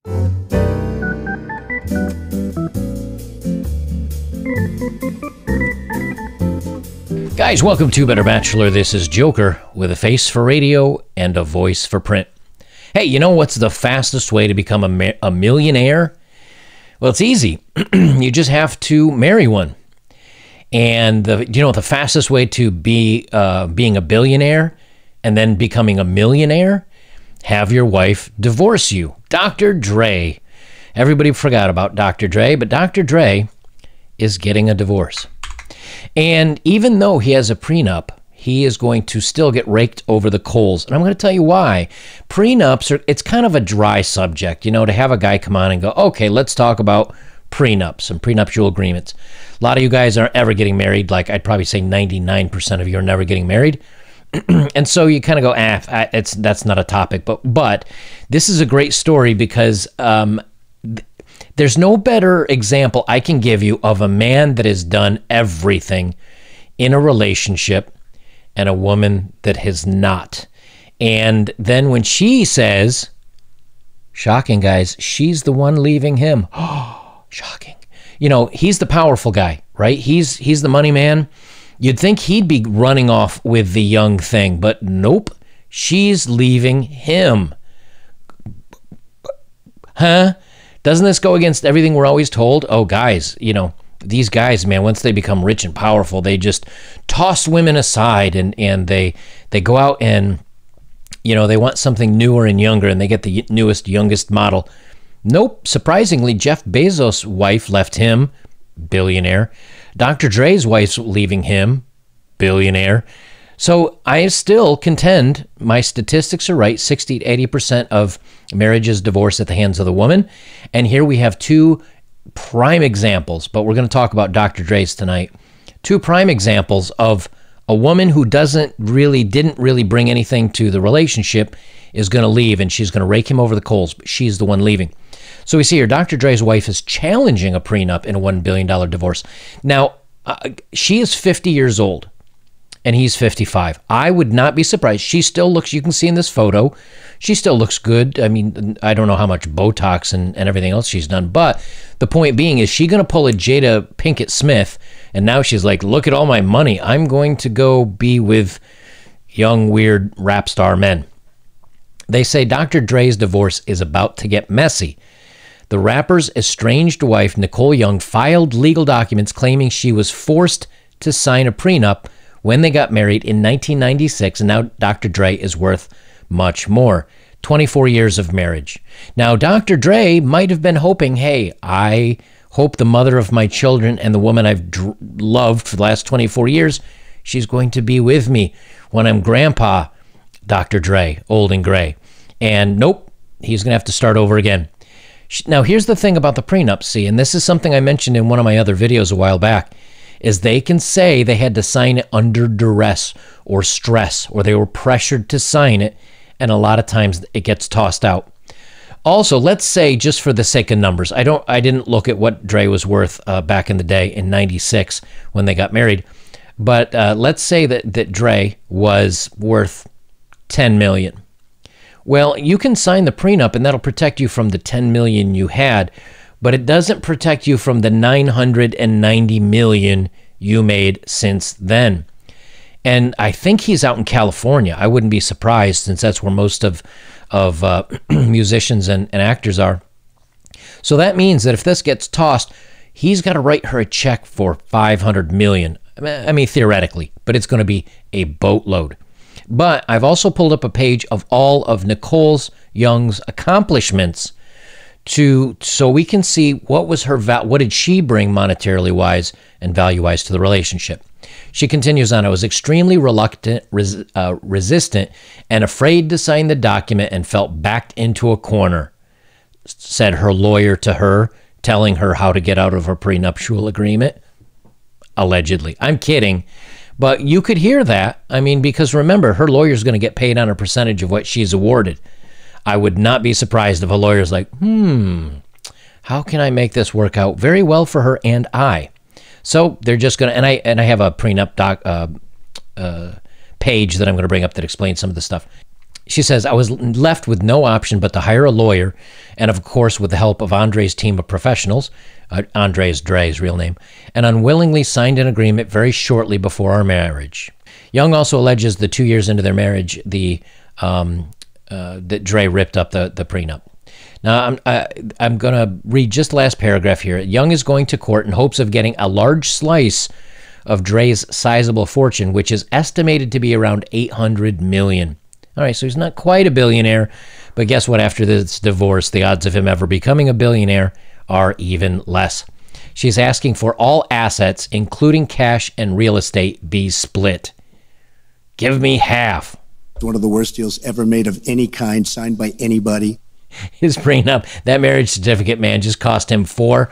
Guys, welcome to Better Bachelor. This is Joker with a face for radio and a voice for print. Hey, you know what's the fastest way to become a millionaire? Well, it's easy. You just have to marry one. And the fastest way to be being a billionaire and then becoming a millionaire? Have your wife divorce you. Dr. Dre. Everybody forgot about Dr. Dre, but Dr. Dre is getting a divorce. And even though he has a prenup, he is going to still get raked over the coals. And I'm going to tell you why. Prenups it's kind of a dry subject, to have a guy come on and go, okay, let's talk about prenups and prenuptial agreements. A lot of you guys aren't ever getting married. Like I'd probably say 99% of you are never getting married. And so you kind of go, that's not a topic. But this is a great story because there's no better example I can give you of a man that has done everything in a relationship and a woman that has not. And then when she says, shocking guys, she's the one leaving him. Oh, shocking. He's the powerful guy, right? He's the money man. You'd think he'd be running off with the young thing, but nope. She's leaving him. Huh? Doesn't this go against everything we're always told? Oh, guys, these guys, man, once they become rich and powerful, they just toss women aside and they go out and, they want something newer and younger and they get the newest, youngest model. Nope. Surprisingly, Jeff Bezos' wife left him, billionaire. Dr. Dre's wife's leaving him, billionaire. So I still contend my statistics are right. 60 to 80% of marriages divorce at the hands of the woman. And here we have two prime examples, but we're going to talk about Dr. Dre's tonight. Two prime examples of a woman who didn't really bring anything to the relationship is going to leave, and she's going to rake him over the coals, but she's the one leaving. So we see here, Dr. Dre's wife is challenging a prenup in a $1 billion divorce. Now, she is 50 years old. And he's 55. I would not be surprised. She still looks, you can see in this photo, she still looks good. I mean, I don't know how much Botox and everything else she's done, but the point being, is she going to pull a Jada Pinkett Smith, and now she's like, look at all my money. I'm going to go be with young, weird rap star men. They say Dr. Dre's divorce is about to get messy. The rapper's estranged wife, Nicole Young, filed legal documents claiming she was forced to sign a prenup when they got married in 1996, and now Dr. Dre is worth much more. 24 years of marriage. Now, Dr. Dre might have been hoping, hey, I hope the mother of my children and the woman I've loved for the last 24 years, she's going to be with me when I'm grandpa, Dr. Dre, old and gray. And nope, he's going to have to start over again. Now, here's the thing about the prenup, see, and this is something I mentioned in one of my other videos a while back, is they can say they had to sign it under duress or stress, or they were pressured to sign it, and a lot of times it gets tossed out. Also, let's say, just for the sake of numbers, I didn't look at what Dre was worth back in the day in 96 when they got married, but let's say that Dre was worth $10 million. Well, you can sign the prenup and that'll protect you from the $10 million you had, but it doesn't protect you from the $990 million you made since then. And I think he's out in California. I wouldn't be surprised, since that's where most of musicians and actors are. So that means that if this gets tossed, he's got to write her a check for $500 million. I mean, theoretically, but it's going to be a boatload. But I've also pulled up a page of all of Nicole Young's accomplishments so we can see what did she bring monetarily wise and value wise to the relationship. She continues on, I was extremely reluctant, resistant, and afraid to sign the document and felt backed into a corner, said her lawyer to her, telling her how to get out of her prenuptial agreement. Allegedly. I'm kidding. But you could hear that. I mean, because remember, her lawyer's going to get paid on a percentage of what she's awarded. I would not be surprised if a lawyer's like, how can I make this work out very well for her and I? So they're just going to, and I have a prenup page that I'm going to bring up that explains some of the stuff. She says, I was left with no option but to hire a lawyer, and of course with the help of Andre's team of professionals. Andre is Dre's real name, and unwillingly signed an agreement very shortly before our marriage. Young also alleges that 2 years into their marriage, that Dre ripped up the prenup. Now, I'm going to read just the last paragraph here. Young is going to court in hopes of getting a large slice of Dre's sizable fortune, which is estimated to be around $800 million. All right, so he's not quite a billionaire, but guess what? After this divorce, the odds of him ever becoming a billionaire are even less. She's asking for all assets, including cash and real estate, be split. Give me half. One of the worst deals ever made of any kind, signed by anybody. His prenup, that marriage certificate, man, just cost him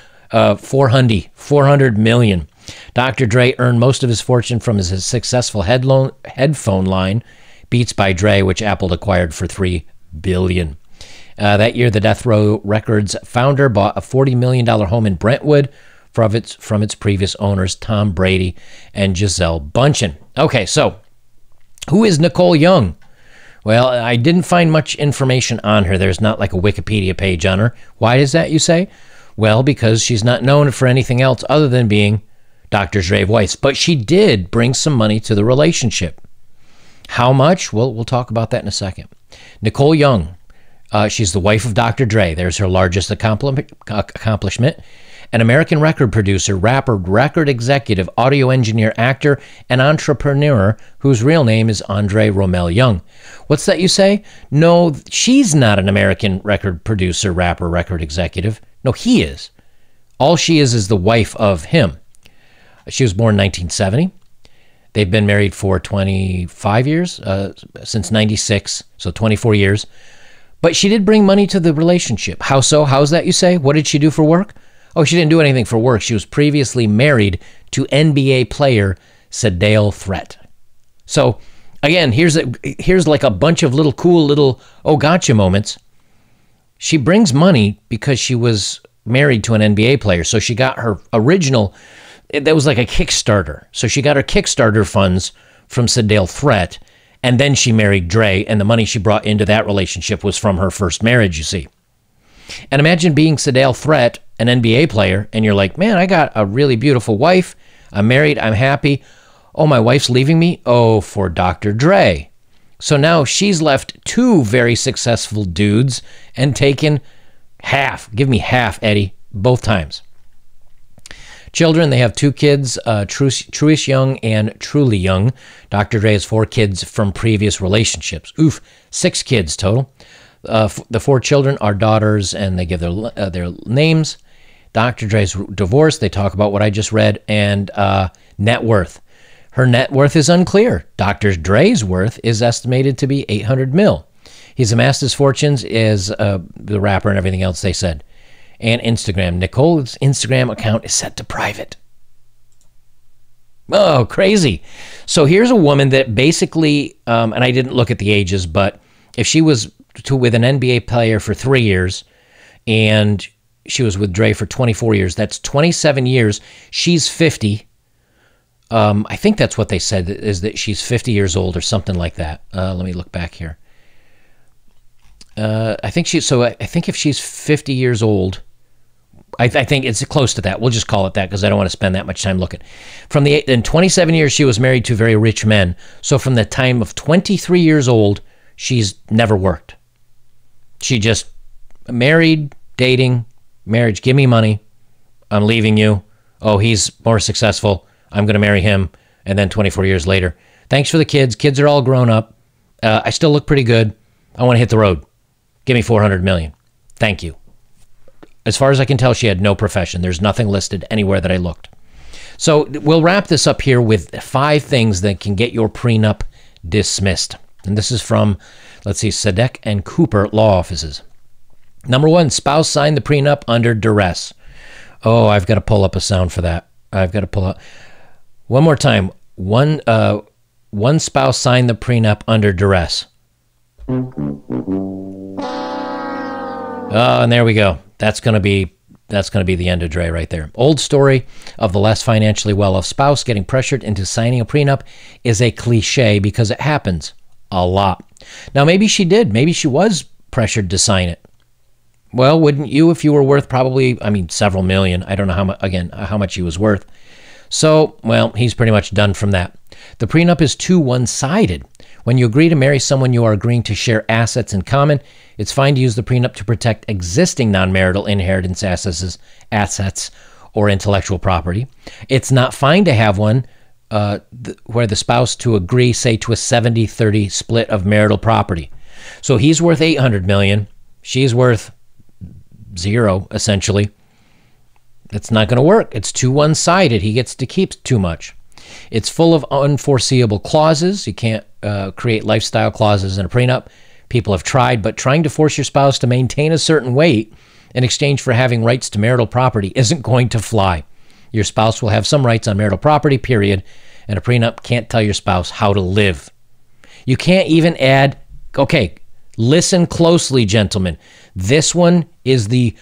$400 million. Dr. Dre earned most of his fortune from his successful headphone line, Beats by Dre, which Apple acquired for $3 billion. That year, the Death Row Records founder bought a $40 million home in Brentwood from its previous owners, Tom Brady and Gisele Bündchen. Okay, so who is Nicole Young? Well, I didn't find much information on her. There's not like a Wikipedia page on her. Why is that, you say? Well, because she's not known for anything else other than being Dr. Dre's wife. But she did bring some money to the relationship. How much? Well, we'll talk about that in a second. Nicole Young, she's the wife of Dr. Dre. There's her largest accomplishment. An American record producer, rapper, record executive, audio engineer, actor, and entrepreneur whose real name is Andre Romelle Young. What's that you say? No, she's not an American record producer, rapper, record executive. No, he is. All she is the wife of him. She was born in 1970. They've been married for 25 years, since 96, so 24 years. But she did bring money to the relationship. How so? How's that, you say? What did she do for work? Oh, she didn't do anything for work. She was previously married to NBA player Sedale Threat. So, again, here's like a bunch of little cool little oh gotcha moments. She brings money because she was married to an NBA player. So she got her original, that was like a Kickstarter. So she got her Kickstarter funds from Sedale Threat, and then she married Dre, and the money she brought into that relationship was from her first marriage, you see. And imagine being Sedale Threat, an NBA player, and you're like, man, I got a really beautiful wife. I'm married. I'm happy. Oh, my wife's leaving me? Oh, for Dr. Dre. So now she's left two very successful dudes and taken half. Give me half, Eddie, both times. Children, they have two kids, Truish Young and Truly Young. Dr. Dre has 4 kids from previous relationships. Oof, 6 kids total. The 4 children are daughters, and they give their names. Dr. Dre's divorce, they talk about what I just read, and net worth. Her net worth is unclear. Dr. Dre's worth is estimated to be $800 million. He's amassed his fortunes as the rapper and everything else they said. And Instagram. Nicole's Instagram account is set to private. Oh, crazy. So here's a woman that basically, and I didn't look at the ages, but if she was with an NBA player for 3 years and she was with Dre for 24 years, that's 27 years. She's 50. I think that's what they said, is that she's 50 years old or something like that. Let me look back here. I think if she's 50 years old, I think it's close to that. We'll just call it that because I don't want to spend that much time looking. In 27 years, she was married to very rich men. So from the time of 23 years old, she's never worked. She just married, dating, marriage, give me money, I'm leaving you. Oh, he's more successful, I'm going to marry him. And then 24 years later, thanks for the kids. Kids are all grown up. I still look pretty good. I want to hit the road. Give me $400 million. Thank you. As far as I can tell, she had no profession. There's nothing listed anywhere that I looked. So we'll wrap this up here with 5 things that can get your prenup dismissed. And this is from, let's see, Sadek and Cooper Law Offices. Number 1, spouse signed the prenup under duress. Oh, I've got to pull up a sound for that. I've got to pull up. One more time. One spouse signed the prenup under duress. Oh, and there we go. That's going to be the end of Dre right there. Old story of the less financially well-off spouse getting pressured into signing a prenup is a cliche because it happens A lot. Now, maybe she did. Maybe she was pressured to sign it. Well, wouldn't you if you were worth probably, several million. I don't know how much he was worth. So, well, he's pretty much done from that. The prenup is too one-sided. When you agree to marry someone, you are agreeing to share assets in common. It's fine to use the prenup to protect existing non-marital inheritance assets or intellectual property. It's not fine to have one where the spouse to agree, say, to a 70-30 split of marital property. So he's worth $800 million. She's worth zero, essentially. It's not going to work. It's too one-sided. He gets to keep too much. It's full of unforeseeable clauses. You can't create lifestyle clauses in a prenup. People have tried, but trying to force your spouse to maintain a certain weight in exchange for having rights to marital property isn't going to fly. Your spouse will have some rights on marital property, period, and a prenup can't tell your spouse how to live. You can't even add, okay, listen closely, gentlemen. This one is the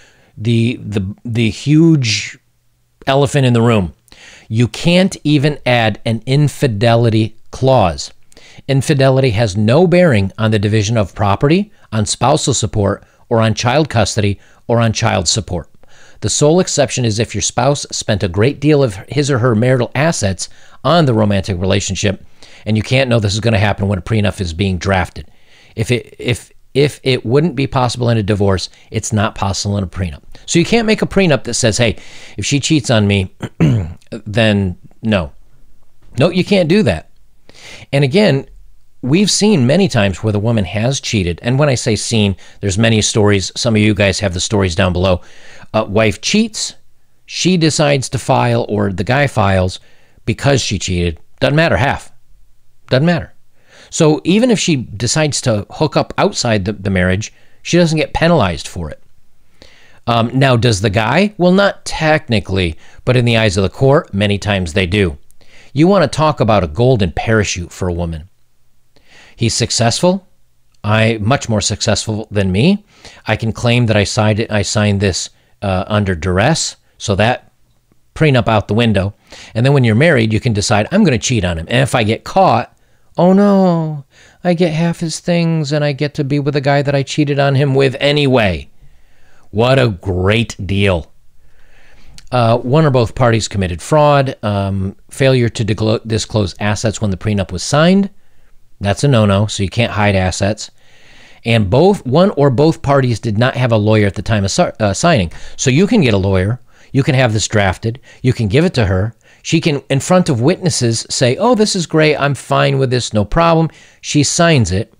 huge elephant in the room. You can't even add an infidelity clause. Infidelity has no bearing on the division of property, on spousal support, or on child custody, or on child support. The sole exception is if your spouse spent a great deal of his or her marital assets on the romantic relationship, and you can't know this is going to happen when a prenup is being drafted. If it wouldn't be possible in a divorce, it's not possible in a prenup. So you can't make a prenup that says, hey, if she cheats on me, then no. No, you can't do that. And again, we've seen many times where the woman has cheated. And when I say seen, there's many stories. Some of you guys have the stories down below. Wife cheats, she decides to file, or the guy files because she cheated. Doesn't matter, half. Doesn't matter. So even if she decides to hook up outside the marriage, she doesn't get penalized for it. Now, does the guy? Well, not technically, but in the eyes of the court, many times they do. You want to talk about a golden parachute for a woman. He's successful. Much more successful than me. I can claim that I signed this under duress, so that prenup out the window. And then when you're married, you can decide, I'm going to cheat on him. And if I get caught, oh no, I get half his things and I get to be with the guy that I cheated on him with anyway. What a great deal. One or both parties committed fraud, failure to disclose assets when the prenup was signed. That's a no-no, so you can't hide assets. And one or both parties did not have a lawyer at the time of signing. So you can get a lawyer. You can have this drafted. You can give it to her. She can, in front of witnesses, say, oh, this is great. I'm fine with this. No problem. She signs it.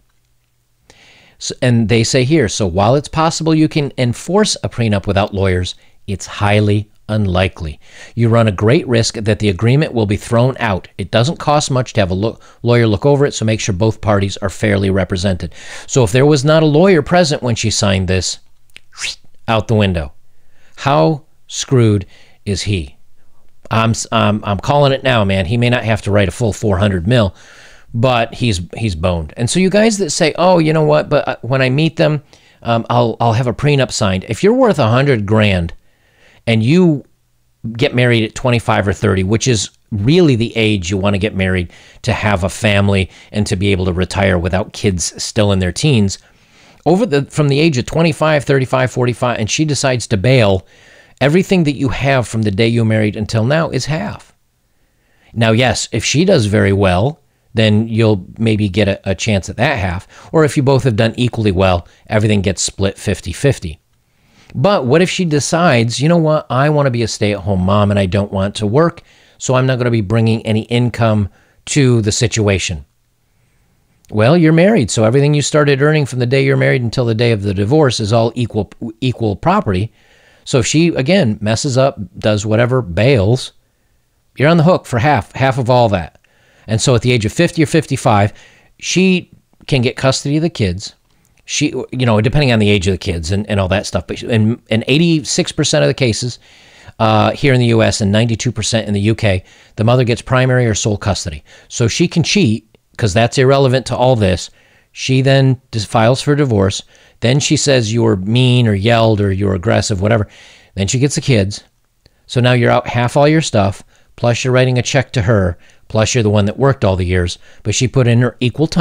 So, and they say here, so while it's possible you can enforce a prenup without lawyers, it's highly unlikely. You run a great risk that the agreement will be thrown out. It doesn't cost much to have a lawyer look over it, so make sure both parties are fairly represented. So if there was not a lawyer present when she signed this, out the window. How screwed is he? I'm calling it now, man. He may not have to write a full 400 mil, but he's boned. And so you guys that say, oh, you know what, but when I meet them, I'll have a prenup signed. If you're worth $100,000 and you get married at 25 or 30, which is really the age you want to get married to have a family and to be able to retire without kids still in their teens, from the age of 25, 35, 45, and she decides to bail, everything that you have from the day you married until now is half. Now, yes, if she does very well, then you'll maybe get a chance at that half. Or if you both have done equally well, everything gets split 50-50. But what if she decides, you know what, I want to be a stay-at-home mom and I don't want to work, so I'm not going to be bringing any income to the situation? Well, you're married, so everything you started earning from the day you're married until the day of the divorce is all equal property. So if she, again, messes up, does whatever, bails, you're on the hook for half of all that. And so at the age of 50 or 55, she can get custody of the kids. She, depending on the age of the kids and all that stuff. But in 86% of the cases here in the U.S. and 92% in the U.K., the mother gets primary or sole custody. So she can cheat because that's irrelevant to all this. She then files for divorce. Then she says you were mean or yelled or you were aggressive, whatever. Then she gets the kids. So now you're out half all your stuff, plus you're writing a check to her, plus you're the one that worked all the years. But she put in her equal time.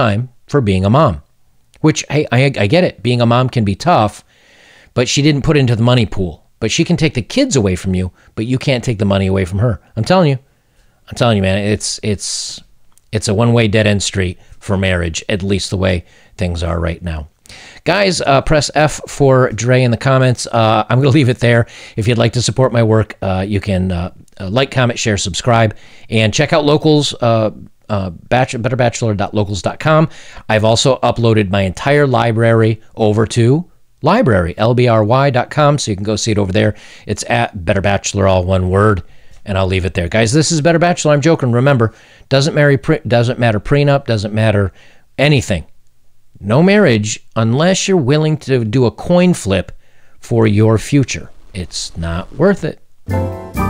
for being a mom. Which, hey, I get it. Being a mom can be tough, but she didn't put it into the money pool. But she can take the kids away from you, but you can't take the money away from her. I'm telling you, man, it's a one-way dead-end street for marriage, at least the way things are right now. Guys, press F for Dre in the comments. I'm going to leave it there. If you'd like to support my work, you can like, comment, share, subscribe, and check out Locals, betterbachelor.locals.com. I've also uploaded my entire library over to LBRY.com, so you can go see it over there. It's at Better Bachelor, all one word, and I'll leave it there. Guys, this is Better Bachelor. I'm joking. Remember, doesn't matter prenup, doesn't matter anything. No marriage unless you're willing to do a coin flip for your future. It's not worth it.